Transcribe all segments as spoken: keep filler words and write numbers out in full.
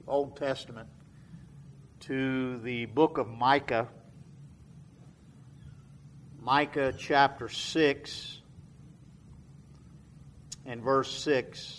Old Testament to the book of Micah. Micah chapter six and verse six.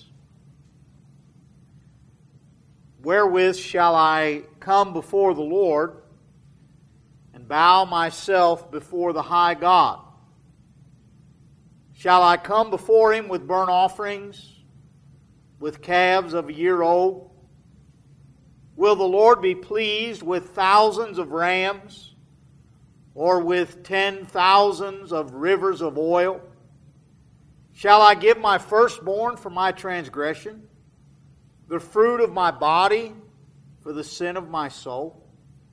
Wherewith shall I come before the Lord and bow myself before the high God? Shall I come before Him with burnt offerings, with calves of a year old? Will the Lord be pleased with thousands of rams, or with ten thousands of rivers of oil? Shall I give my firstborn for my transgression, the fruit of my body for the sin of my soul?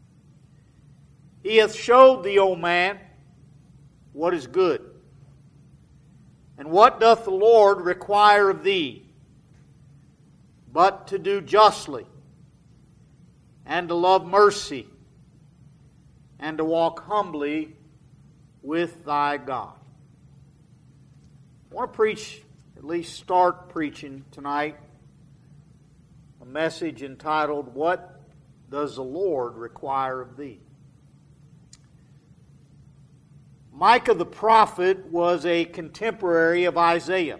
He hath showed thee, O man, what is good. And what doth the Lord require of thee, but to do justly, and to love mercy, and to walk humbly with thy God. I want to preach, at least start preaching tonight, a message entitled, What Does the Lord Require of Thee? Micah the prophet was a contemporary of Isaiah.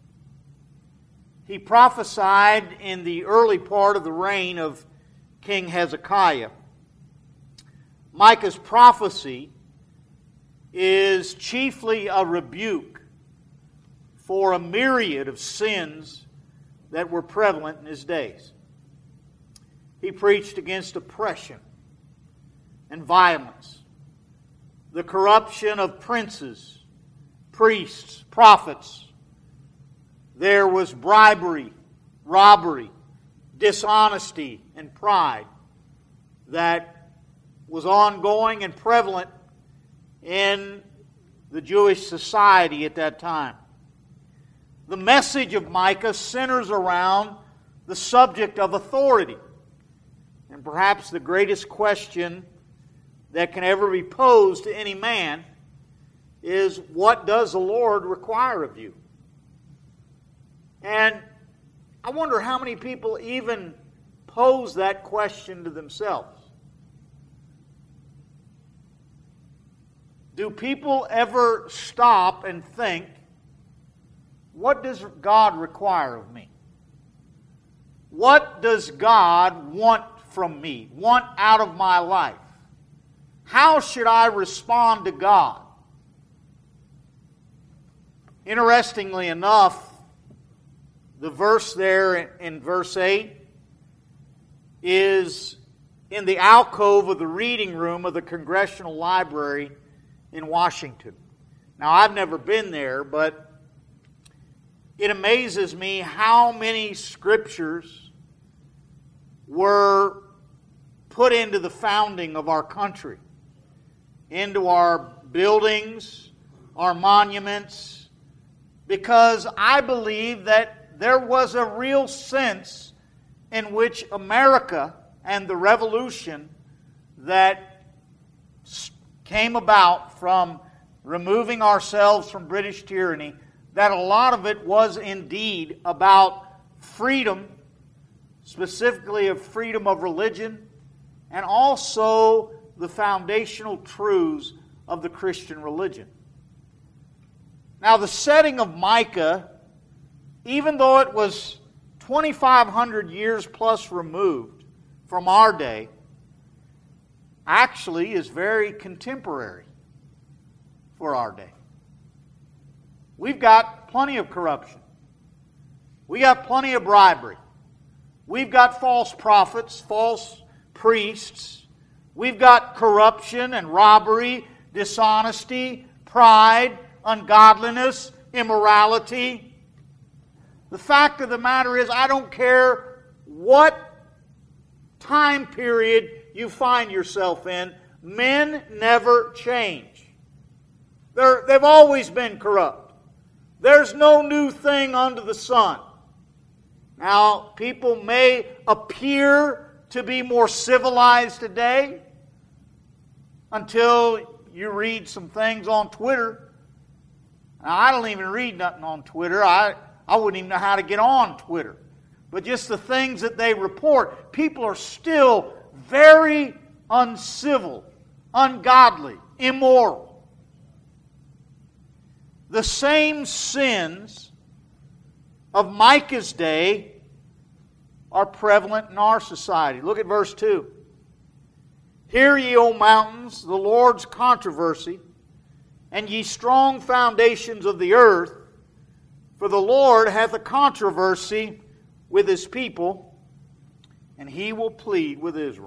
He prophesied in the early part of the reign of King Hezekiah. Micah's prophecy is chiefly a rebuke for a myriad of sins that were prevalent in his days. He preached against oppression and violence, the corruption of princes, priests, prophets. There was bribery, robbery, dishonesty, and pride that was ongoing and prevalent in the Jewish society at that time. The message of Micah centers around the subject of authority. And perhaps the greatest question that can ever be posed to any man is, what does the Lord require of you? And I wonder how many people even pose that question to themselves. Do people ever stop and think, what does God require of me? What does God want from me, want out of my life? How should I respond to God? Interestingly enough, the verse there in verse eight is in the alcove of the reading room of the Congressional Library in Washington. Now, I've never been there, but it amazes me how many scriptures were put into the founding of our country, into our buildings, our monuments, because I believe that there was a real sense in which America and the revolution that came about from removing ourselves from British tyranny, that a lot of it was indeed about freedom, specifically of freedom of religion, and also the foundational truths of the Christian religion. Now, the setting of Micah, even though it was twenty-five hundred years plus removed from our day, actually is very contemporary for our day. We've got plenty of corruption. We got plenty of bribery. We've got false prophets, false priests. We've got corruption and robbery, dishonesty, pride, ungodliness, immorality. The fact of the matter is, I don't care what time period you find yourself in, men never change. They're, they've always been corrupt. There's no new thing under the sun. Now, people may appear to be more civilized today until you read some things on Twitter. Now, I don't even read nothing on Twitter. I, I wouldn't even know how to get on Twitter. but just the things that they report, people are still very uncivil, ungodly, immoral. The same sins of Micah's day are prevalent in our society. Look at verse two. Hear ye, O mountains, the Lord's controversy, and ye strong foundations of the earth, for the Lord hath a controversy with His people, and He will plead with Israel.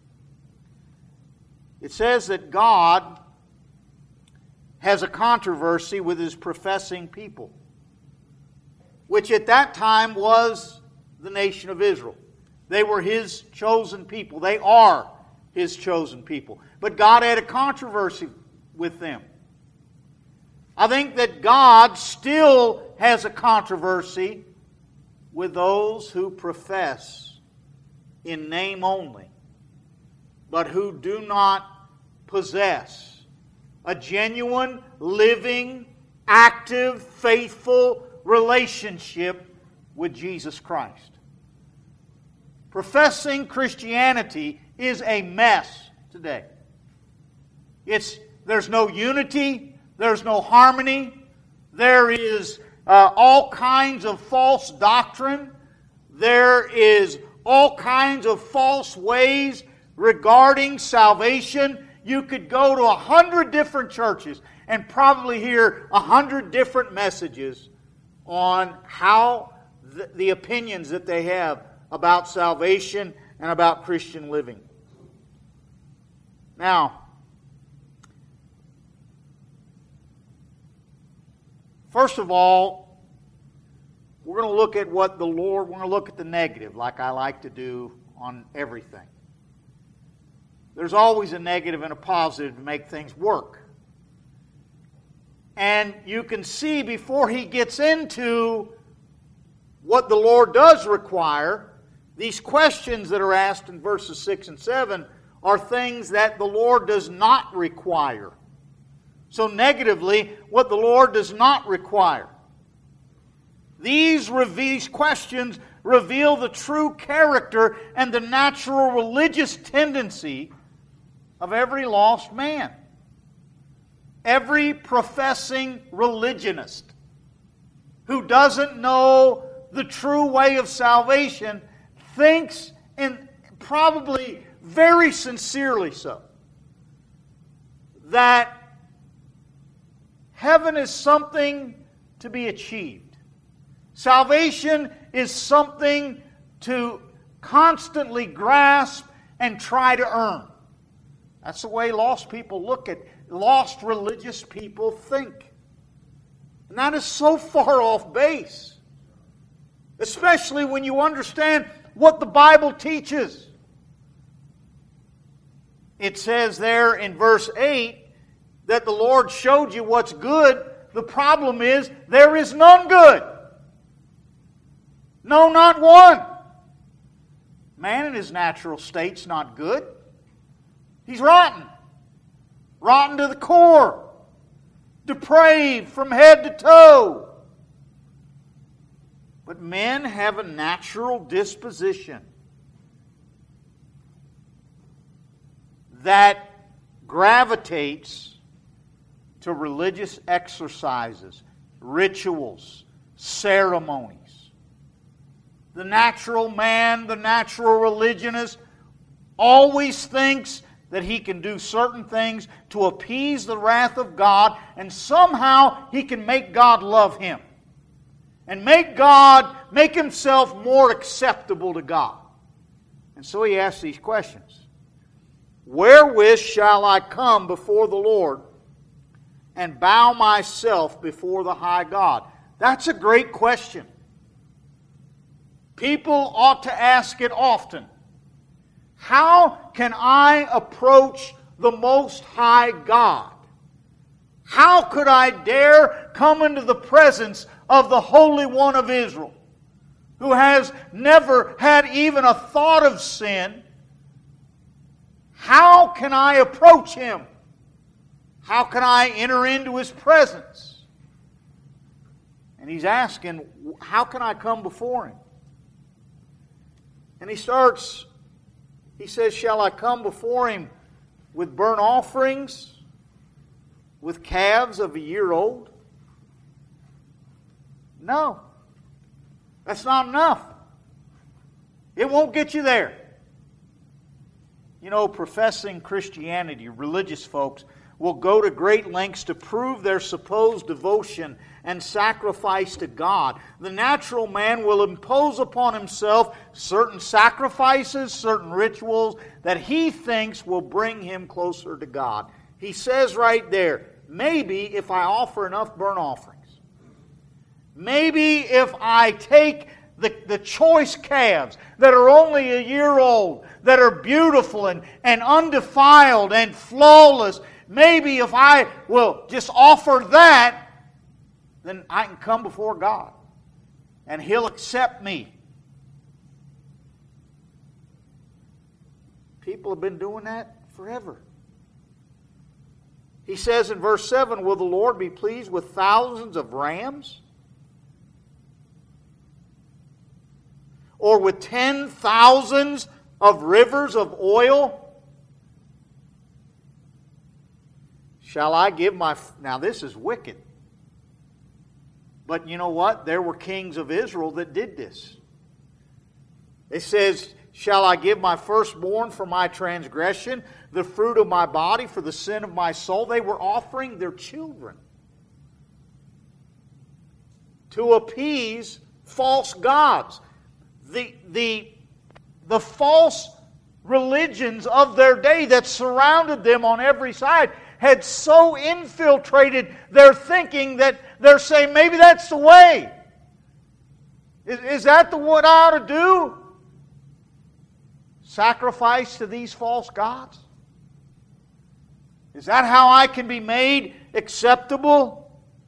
It says that God has a controversy with His professing people, which at that time was the nation of Israel. They were His chosen people. They are His chosen people. But God had a controversy with them. I think that God still has a controversy with those who profess in name only, but who do not possess a genuine, living, active, faithful relationship with Jesus Christ. Professing Christianity is a mess today. It's, there's no unity, there's no harmony, there is uh, all kinds of false doctrine, there is all kinds of false ways regarding salvation. You could go to a hundred different churches and probably hear a hundred different messages on how the, the opinions that they have about salvation and about Christian living. Now, first of all, we're going to look at what the Lord, we're going to look at the negative, like I like to do on everything. There's always a negative and a positive to make things work. And you can see before he gets into what the Lord does require, these questions that are asked in verses six and seven are things that the Lord does not require. So negatively, what the Lord does not require. These, these questions reveal the true character and the natural religious tendency of every lost man. Every professing religionist who doesn't know the true way of salvation thinks, and probably very sincerely so, that heaven is something to be achieved. Salvation is something to constantly grasp and try to earn. That's the way lost people look at, lost religious people think. And that is so far off base. Especially when you understand what the Bible teaches. It says there in verse eight that the Lord showed you what's good. The problem is there is none good. No, not one. Man in his natural state's not good. He's rotten. Rotten to the core. Depraved from head to toe. But men have a natural disposition that gravitates to religious exercises, rituals, ceremonies. The natural man, the natural religionist, always thinks that he can do certain things to appease the wrath of God, and somehow he can make God love him. And make God, make himself more acceptable to God. And so he asks these questions. Wherewith shall I come before the Lord and bow myself before the high God? That's a great question. People ought to ask it often. How can I approach the Most High God? How could I dare come into the presence of the Holy One of Israel, who has never had even a thought of sin? How can I approach Him? How can I enter into His presence? And he's asking, how can I come before Him? And he starts, he says, shall I come before him with burnt offerings, with calves of a year old? No. That's not enough. It won't get you there. You know, professing Christianity, religious folks, will go to great lengths to prove their supposed devotion and sacrifice to God. The natural man will impose upon himself certain sacrifices, certain rituals that he thinks will bring him closer to God. He says right there, maybe if I offer enough burnt offerings, maybe if I take the, the choice calves that are only a year old, that are beautiful and, and undefiled and flawless, maybe if I will just offer that, then I can come before God and He'll accept me. People have been doing that forever. He says in verse seven, will the Lord be pleased with thousands of rams? Or with ten thousands of rivers of oil? Shall I give my... Now this is wicked. But you know what? There were kings of Israel that did this. It says, shall I give my firstborn for my transgression, the fruit of my body for the sin of my soul? They were offering their children to appease false gods. The, the, the false religions of their day that surrounded them on every side had so infiltrated their thinking that they're saying, maybe that's the way. Is, is that the what I ought to do? Sacrifice to these false gods? Is that how I can be made acceptable?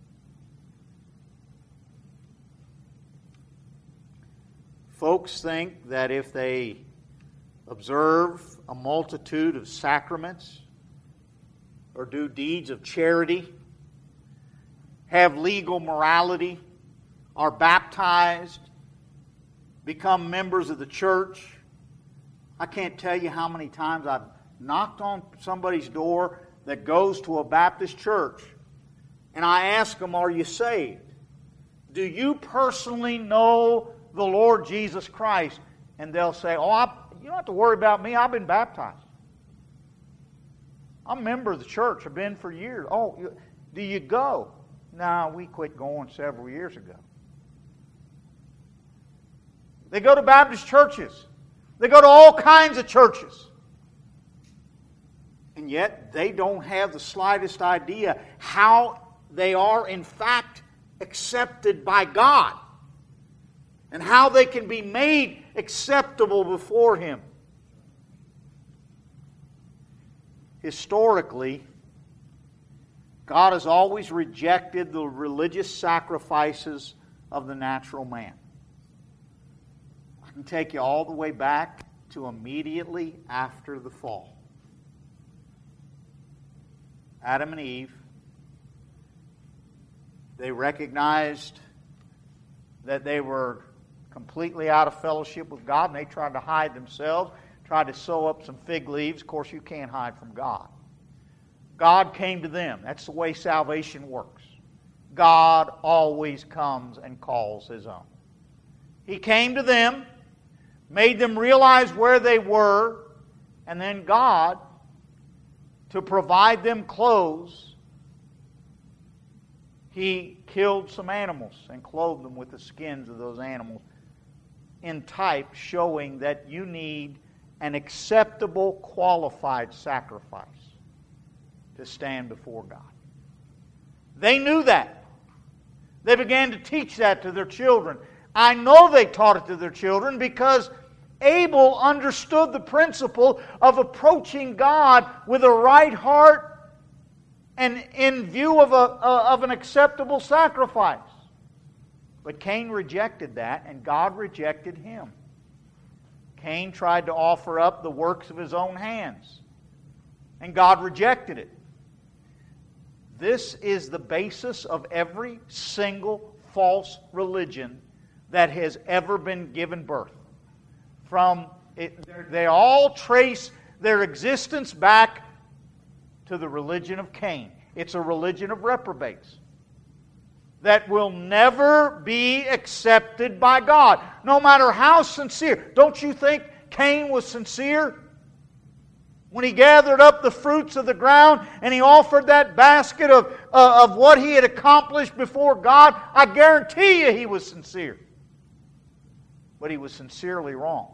Folks think that if they observe a multitude of sacraments or do deeds of charity, have legal morality, are baptized, become members of the church. I can't tell you how many times I've knocked on somebody's door that goes to a Baptist church, and I ask them, are you saved? Do you personally know the Lord Jesus Christ? And they'll say, oh, I, you don't have to worry about me. I've been baptized. I'm a member of the church. I've been for years. Oh, do you go? No, we quit going several years ago. They go to Baptist churches. They go to all kinds of churches. And yet they don't have the slightest idea how they are in fact accepted by God and how they can be made acceptable before Him. Historically, God has always rejected the religious sacrifices of the natural man. I can take you all the way back to immediately after the fall. Adam and Eve, they recognized that they were completely out of fellowship with God, and they tried to hide themselves, tried to sew up some fig leaves. Of course, you can't hide from God. God came to them. That's the way salvation works. God always comes and calls His own. He came to them, made them realize where they were, and then God, to provide them clothes, He killed some animals and clothed them with the skins of those animals in type, showing that you need an acceptable, qualified sacrifice to stand before God. They knew that. They began to teach that to their children. I know they taught it to their children because Abel understood the principle of approaching God with a right heart and in view of, a, of an acceptable sacrifice. But Cain rejected that, and God rejected him. Cain tried to offer up the works of his own hands, and God rejected it. This is the basis of every single false religion that has ever been given birth. from it, they all trace their existence back to the religion of Cain. It's a religion of reprobates that will never be accepted by God, no matter how sincere. Don't you think Cain was sincere? When he gathered up the fruits of the ground and he offered that basket of, uh, of what he had accomplished before God, I guarantee you he was sincere. But he was sincerely wrong.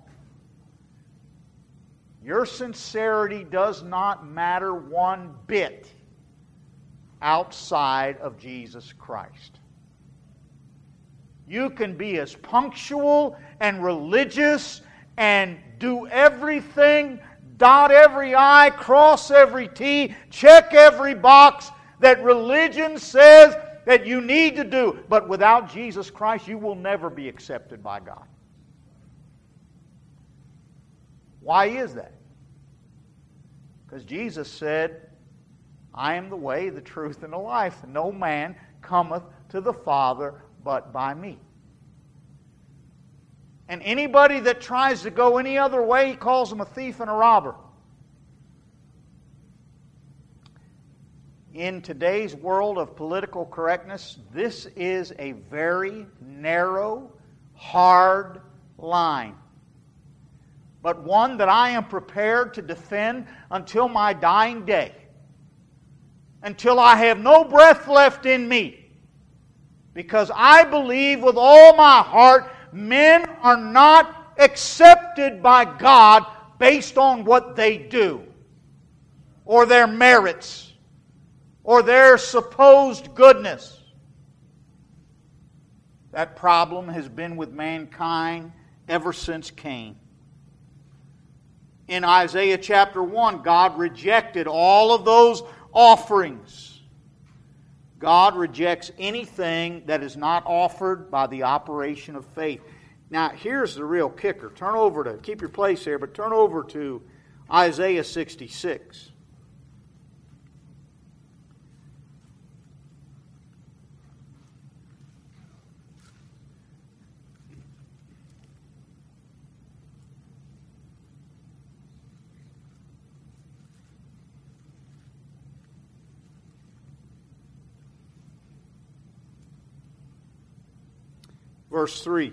Your sincerity does not matter one bit outside of Jesus Christ. You can be as punctual and religious and do everything, dot every I, cross every T, check every box that religion says that you need to do. But without Jesus Christ, you will never be accepted by God. Why is that? Because Jesus said, I am the way, the truth, and the life. No man cometh to the Father but by me. And anybody that tries to go any other way, he calls them a thief and a robber. In today's world of political correctness, this is a very narrow, hard line. But one that I am prepared to defend until my dying day. Until I have no breath left in me. Because I believe with all my heart, men are not accepted by God based on what they do, or their merits, or their supposed goodness. That problem has been with mankind ever since Cain. In Isaiah chapter one, God rejected all of those offerings. God rejects anything that is not offered by the operation of faith. Now, here's the real kicker. Turn over to, keep your place here, but turn over to Isaiah sixty-six. Verse three.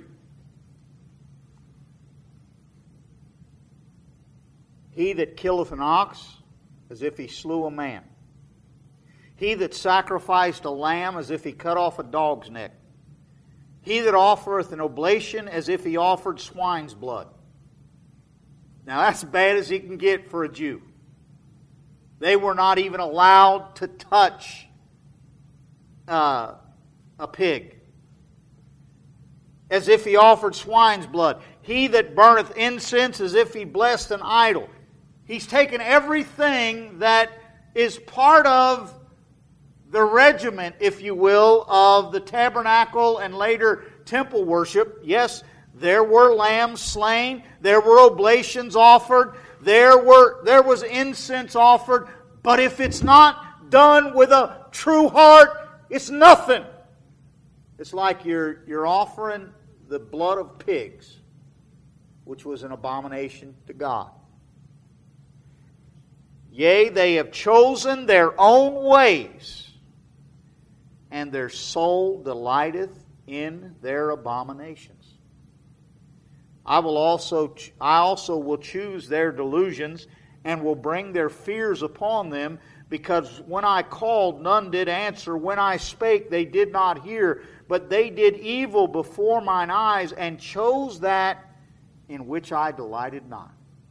He that killeth an ox, as if he slew a man. He that sacrificed a lamb, as if he cut off a dog's neck. He that offereth an oblation, as if he offered swine's blood. Now that's bad as he can get for a Jew. They were not even allowed to touch uh, a pig. As if he offered swine's blood. He that burneth incense, as if he blessed an idol. He's taken everything that is part of the regiment, if you will, of the tabernacle and later temple worship. Yes, there were lambs slain. There were oblations offered. There were there was incense offered. But if it's not done with a true heart, it's nothing. It's like you're, you're offering the blood of pigs, which was an abomination to God. Yea, they have chosen their own ways, and their soul delighteth in their abominations. I will also, I also will choose their delusions, and will bring their fears upon them, because when I called, none did answer. When I spake, they did not hear. But they did evil before mine eyes, and chose that in which I delighted not.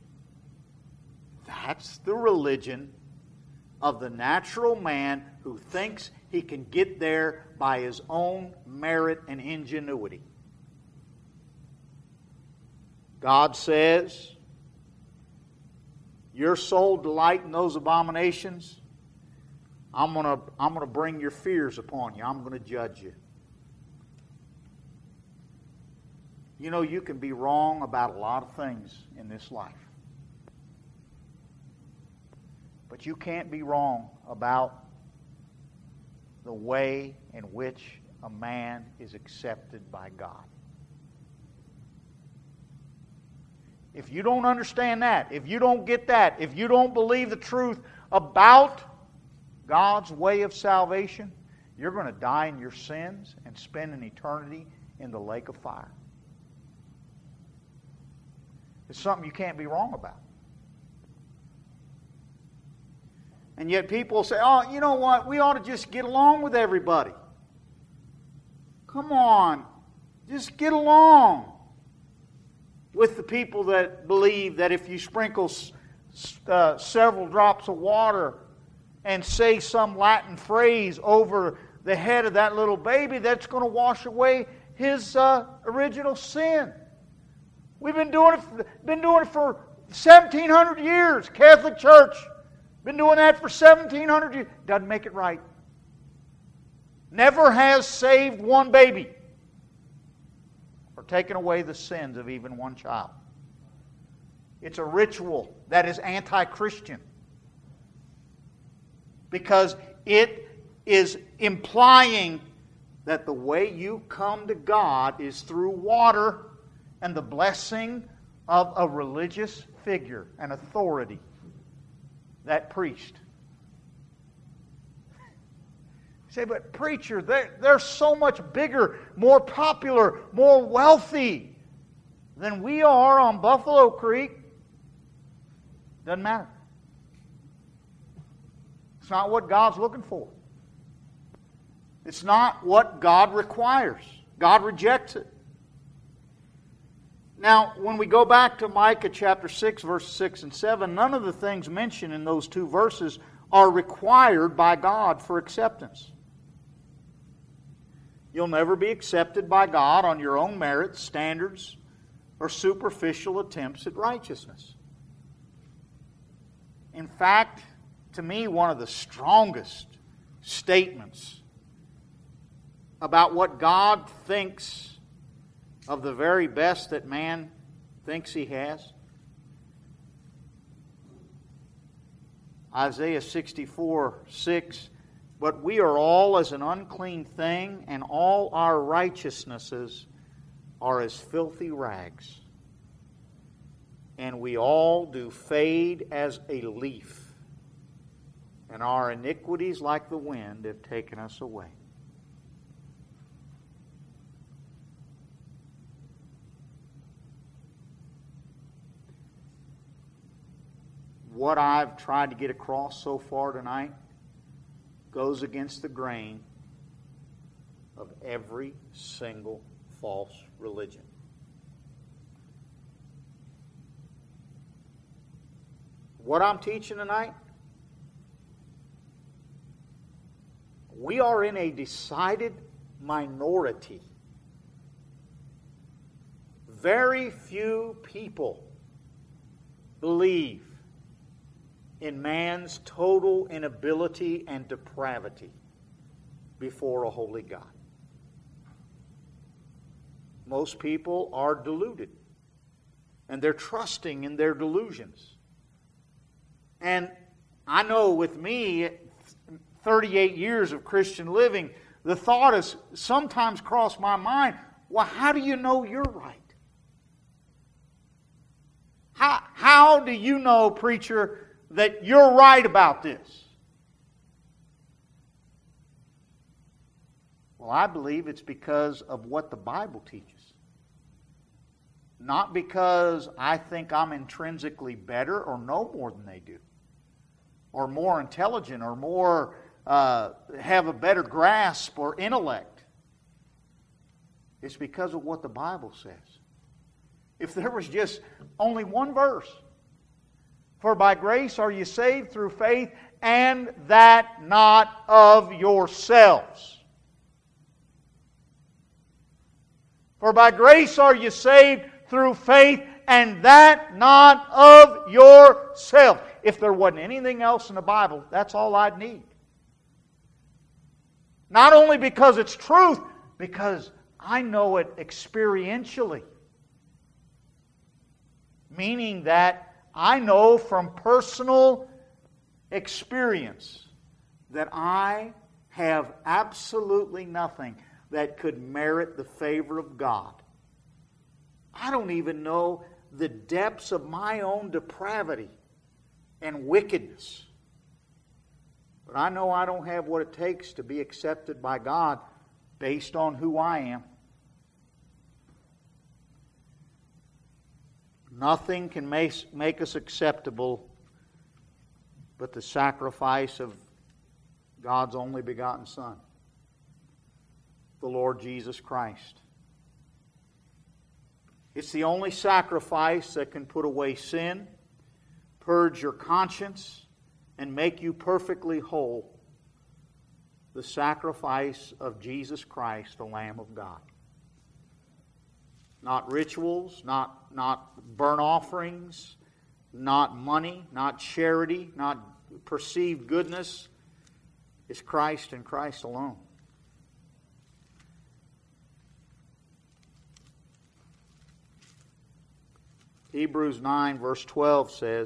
That's the religion of the natural man who thinks he can get there by his own merit and ingenuity. God says, your soul delight in those abominations, I'm going to I'm going to bring your fears upon you. I'm going to judge you. You know, you can be wrong about a lot of things in this life. But you can't be wrong about the way in which a man is accepted by God. If you don't understand that, if you don't get that, if you don't believe the truth about God's way of salvation, you're going to die in your sins and spend an eternity in the lake of fire. It's something you can't be wrong about. And yet people say, oh, you know what? We ought to just get along with everybody. Come on. Just get along with the people that believe that if you sprinkle uh, several drops of water and say some Latin phrase over the head of that little baby, that's going to wash away his uh, original sin. We've been doing it, been doing it for seventeen hundred years. Catholic Church, been doing that for seventeen hundred years. Doesn't make it right. Never has saved one baby or taken away the sins of even one child. It's a ritual that is anti-Christian because it is implying that the way you come to God is through water and the blessing of a religious figure, an authority, that priest. You say, but preacher, they're, they're so much bigger, more popular, more wealthy than we are on Buffalo Creek. Doesn't matter. It's not what God's looking for. It's not what God requires. God rejects it. Now, when we go back to Micah chapter six, verses six and seven, none of the things mentioned in those two verses are required by God for acceptance. You'll never be accepted by God on your own merits, standards, or superficial attempts at righteousness. In fact, to me, one of the strongest statements about what God thinks of the very best that man thinks he has. Isaiah sixty-four, six, but we are all as an unclean thing, and all our righteousnesses are as filthy rags. And we all do fade as a leaf, and our iniquities like the wind have taken us away. What I've tried to get across so far tonight goes against the grain of every single false religion. What I'm teaching tonight, we are in a decided minority. Very few people believe in man's total inability and depravity before a holy God. Most people are deluded, and they're trusting in their delusions. And I know with me, thirty-eight years of Christian living, the thought has sometimes crossed my mind, well, how do you know you're right? How, how do you know, preacher, that you're right about this? Well, I believe it's because of what the Bible teaches. Not because I think I'm intrinsically better or know more than they do, or more intelligent, or more uh, have a better grasp or intellect. It's because of what the Bible says. If there was just only one verse, for by grace are you saved through faith, and that not of yourselves. For by grace are you saved through faith, and that not of yourself. If there wasn't anything else in the Bible, that's all I'd need. Not only because it's truth, because I know it experientially. Meaning that I know from personal experience that I have absolutely nothing that could merit the favor of God. I don't even know the depths of my own depravity and wickedness. But I know I don't have what it takes to be accepted by God based on who I am. Nothing can make, make us acceptable but the sacrifice of God's only begotten Son, the Lord Jesus Christ. It's the only sacrifice that can put away sin, purge your conscience, and make you perfectly whole. The sacrifice of Jesus Christ, the Lamb of God. Not rituals, not, not burnt offerings, not money, not charity, not perceived goodness. It's Christ and Christ alone. Hebrews nine verse twelve says,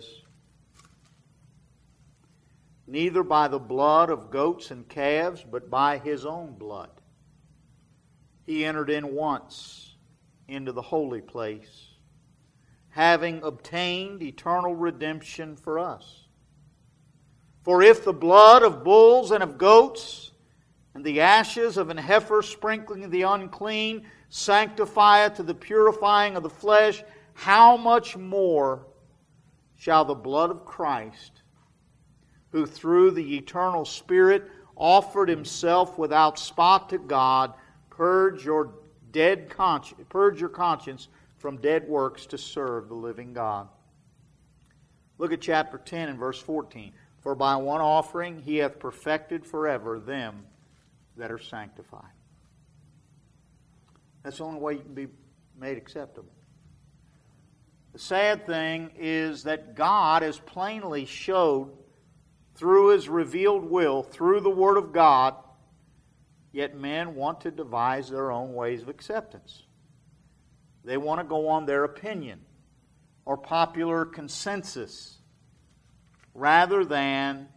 neither by the blood of goats and calves, but by His own blood, He entered in once into the holy place, having obtained eternal redemption for us. For if the blood of bulls and of goats, and the ashes of an heifer sprinkling the unclean, sanctifieth to the purifying of the flesh, how much more shall the blood of Christ, who through the eternal Spirit offered Himself without spot to God, purge your dead conscience, purge your conscience from dead works to serve the living God. Look at chapter ten and verse fourteen. For by one offering He hath perfected forever them that are sanctified. That's the only way you can be made acceptable. The sad thing is that God has plainly showed through His revealed will, through the Word of God, yet men want to devise their own ways of acceptance. They want to go on their opinion or popular consensus rather than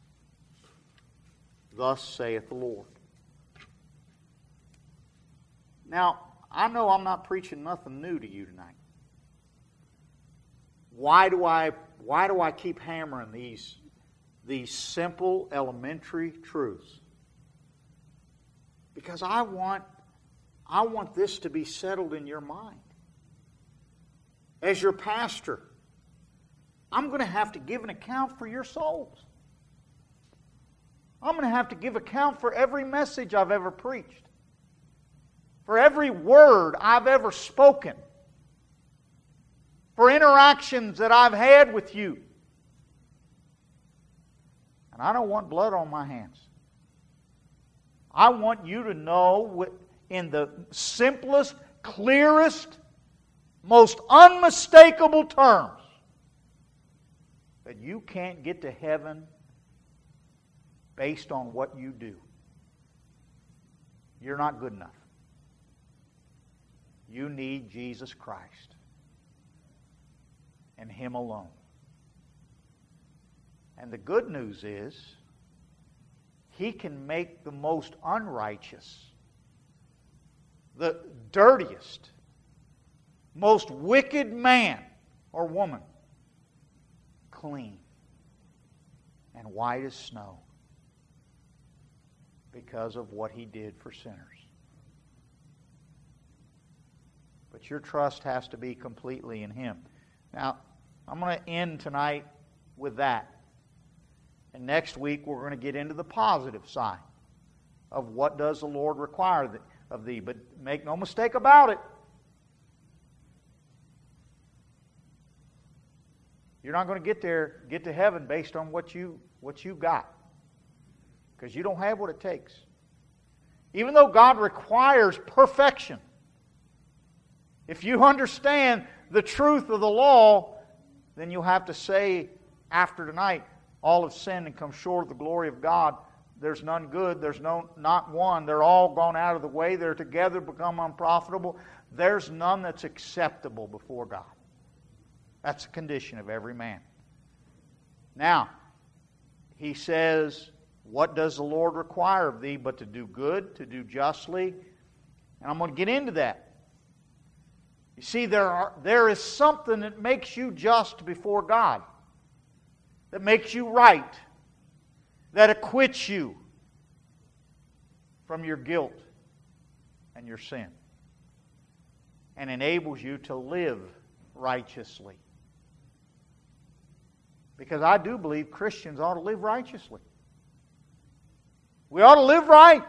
thus saith the Lord. Now, I know I'm not preaching nothing new to you tonight. Why do I, why do I keep hammering these, these simple, elementary truths? Because I want, I want this to be settled in your mind. As your pastor, I'm going to have to give an account for your souls. I'm going to have to give account for every message I've ever preached, for every word I've ever spoken, for interactions that I've had with you. And I don't want blood on my hands. I want you to know in the simplest, clearest, most unmistakable terms that you can't get to heaven based on what you do. You're not good enough. You need Jesus Christ and Him alone. And the good news is, He can make the most unrighteous, the dirtiest, most wicked man or woman clean and white as snow because of what He did for sinners. But your trust has to be completely in Him. Now, I'm going to end tonight with that. And next week we're going to get into the positive side of what does the Lord require of thee. But make no mistake about it. You're not going to get there, get to heaven based on what you what you got. Because you don't have what it takes. Even though God requires perfection, if you understand the truth of the law, then you'll have to say after tonight, all have sinned and come short of the glory of God. There's none good. There's no not one. They're all gone out of the way. They're together become unprofitable. There's none that's acceptable before God. That's the condition of every man. Now, he says, what does the Lord require of thee but to do good, to do justly? And I'm going to get into that. You see, there, are, there is something that makes you just before God, that makes you right, that acquits you from your guilt and your sin, and enables you to live righteously. Because I do believe Christians ought to live righteously. We ought to live right,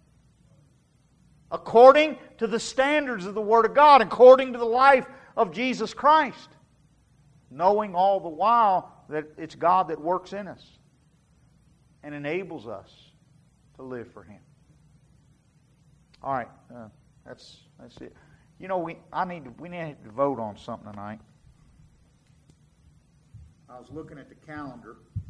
according to the standards of the Word of God, according to the life of Jesus Christ, knowing all the while that it's God that works in us and enables us to live for Him. All right, uh, that's that's it. You know, we I need to, we need to vote on something tonight. I was looking at the calendar.